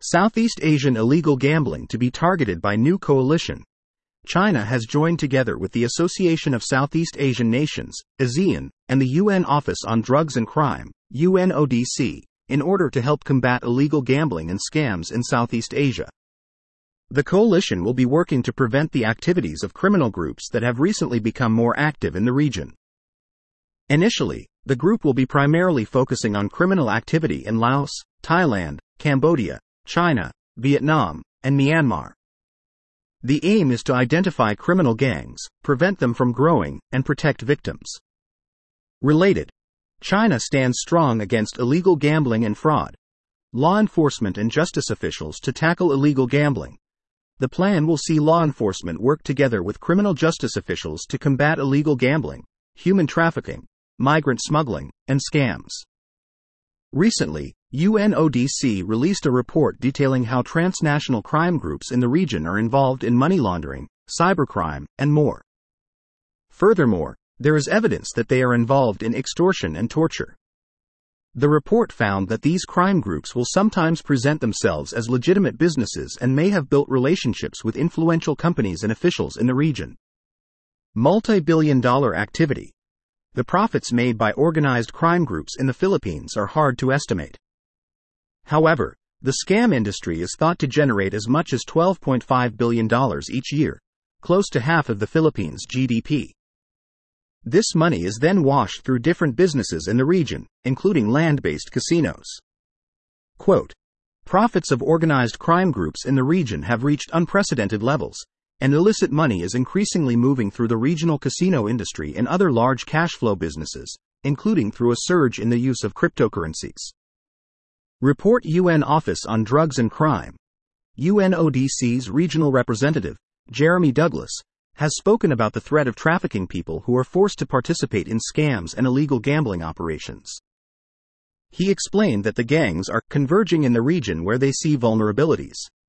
Southeast Asian illegal gambling to be targeted by new coalition. China has joined together with the Association of Southeast Asian Nations, ASEAN, and the UN Office on Drugs and Crime, UNODC, in order to help combat illegal gambling and scams in Southeast Asia. The coalition will be working to prevent the activities of criminal groups that have recently become more active in the region. Initially, the group will be primarily focusing on criminal activity in Laos, Thailand, Cambodia, China, Vietnam, and Myanmar. The aim is to identify criminal gangs, prevent them from growing, and protect victims. Related, China stands strong against illegal gambling and fraud. Law enforcement and justice officials to tackle illegal gambling. The plan will see law enforcement work together with criminal justice officials to combat illegal gambling, human trafficking, migrant smuggling, and scams. Recently, UNODC released a report detailing how transnational crime groups in the region are involved in money laundering, cybercrime, and more. Furthermore, there is evidence that they are involved in extortion and torture. The report found that these crime groups will sometimes present themselves as legitimate businesses and may have built relationships with influential companies and officials in the region. Multi-billion-dollar activity. The profits made by organized crime groups in the Philippines are hard to estimate. However, the scam industry is thought to generate as much as $12.5 billion each year, close to half of the Philippines' GDP. This money is then washed through different businesses in the region, including land-based casinos. Quote, profits of organized crime groups in the region have reached unprecedented levels, and illicit money is increasingly moving through the regional casino industry and other large cash flow businesses, including through a surge in the use of cryptocurrencies. Report UN Office on Drugs and Crime. UNODC's regional representative, Jeremy Douglas, has spoken about the threat of trafficking people who are forced to participate in scams and illegal gambling operations. He explained that the gangs are converging in the region where they see vulnerabilities.